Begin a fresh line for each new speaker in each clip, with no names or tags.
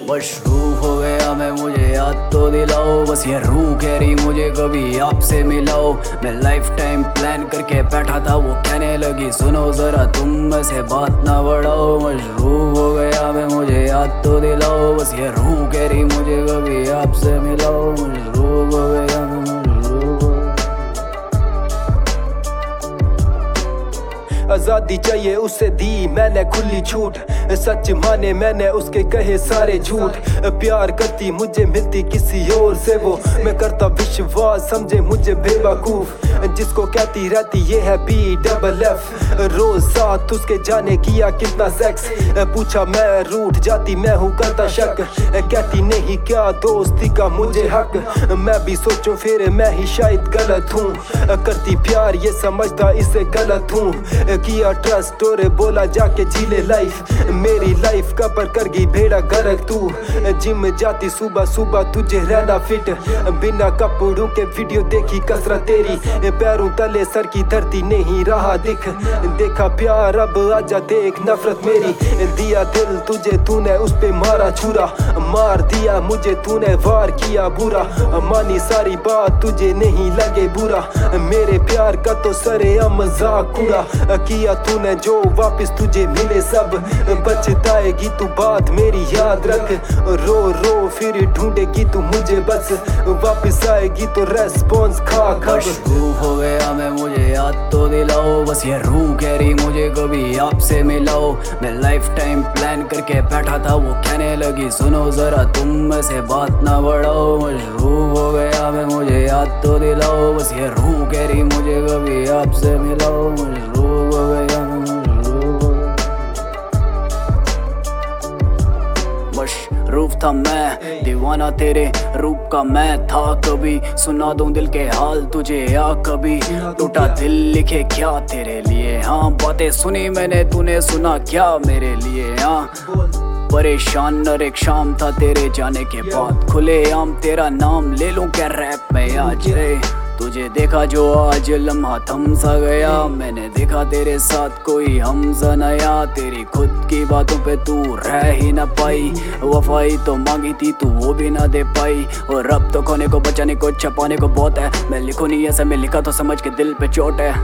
मशरूफ हो गया मैं, मुझे याद तो दिलाओ। बस ये रूह कह रही मुझे कभी आपसे मिलाओ। मैं लाइफ टाइम प्लान करके बैठा था, वो कहने लगी सुनो जरा तुम में से बात ना बढ़ाओ। मशरूफ हो गया मैं, मुझे याद तो दिलाओ। बस ये रूह कह रही मुझे कभी आपसे मिलाओ। मशरूफ हो गया मैं,
आजादी चाहिए उसे दी मैंने खुली छूट, सच माने मैंने उसके कहे सारे झूठ। प्यार करती मुझे मिलती किसी और से वो, मैं करता विश्वास समझे मुझे बेवकूफ। जिसको कहती रहती ये है BFF, रोज साथ उसके जाने किया कितना सेक्स। पूछा मैं रूठ जाती मैं हूँ करता शक, कहती नहीं क्या दोस्ती का मुझे हक। मैं भी सोचूं फिर मैं ही शायद गलत हूँ, करती प्यार ये समझता इससे गलत हूँ। किया ट्रस्ट और बोला जाके झीले लाइफ, मेरी लाइफ का पर कर गई भेड़ा गर्क तू। जिम जाती सुबह सुबह तुझे रहना फिट, बिना कपड़ों के वीडियो देखी कसरत तेरी। पैरों तले सर की धरती नहीं रहा दिख, देखा प्यार अब आजा देख नफरत मेरी। दिया दिल तुझे तूने उस पे मारा छुरा, मार दिया मुझे तूने वार किया बुरा। मानी सारी बात तुझे नहीं लगे बुरा, मेरे प्यार का तो सरेआम मजाक उड़ा। किया तूने जो वापस तुझे मिले सब, पछताएगी तू बात मेरी याद रख। रो रो फिर ढूंढेगी तू मुझे बस, वापस आएगी तो रेस्पॉन्स खा खब।
मशरूफ हो गया मैं, मुझे याद तो दिलाओ। बस ये रूह कह रही मुझे कभी आपसे मिलाओ। मैं लाइफ टाइम प्लान करके बैठा था, वो कहने लगी सुनो जरा तुम में से बात ना बढ़ाओ। मशरूफ हो गया मैं, मुझे याद तो दिलाओ। बस ये रूह कह रही मुझे कभी आपसे मिलाओ। मशरूफ हो गया मैं, मशरूफ था मैं, दीवाना तेरे रूप का मैं था। कभी सुना दूं दिल के हाल तुझे या कभी टूटा दिल लिखे क्या तेरे लिए। हाँ बातें सुनी मैंने, तूने सुना क्या मेरे लिए। हाँ परेशान और एक शाम था तेरे जाने के बाद, खुले आम तेरा नाम ले लूं क्या रैप में आज। तुझे देखा जो आज लम्हा थम सा गया, मैंने देखा तेरे साथ कोई हम सा नया। तेरी खुद की बातों पे तू रह ही न पाई, वफाई तो मांगी थी तू वो भी ना दे पाई। और अब तो खोने को बचाने को छपाने को बहुत है, मैं लिखूं नहीं ऐसा मैं लिखा तो समझ के दिल पे चोट है।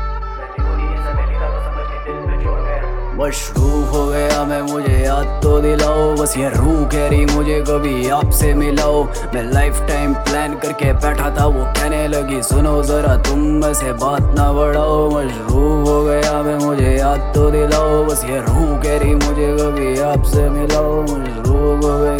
मशरूफ हो गया मैं, मुझे याद तो दिलाओ। बस ये रूह कह रही मुझे कभी आपसे मिलाओ। मैं लाइफ टाइम प्लान करके बैठा था, वो कहने लगी सुनो जरा तुम में से बात ना बढ़ाओ। मशरूफ हो गया मैं, मुझे याद तो दिलाओ। बस ये रूह कह रही मुझे कभी आपसे मिलाओ। मशरूफ हो गया।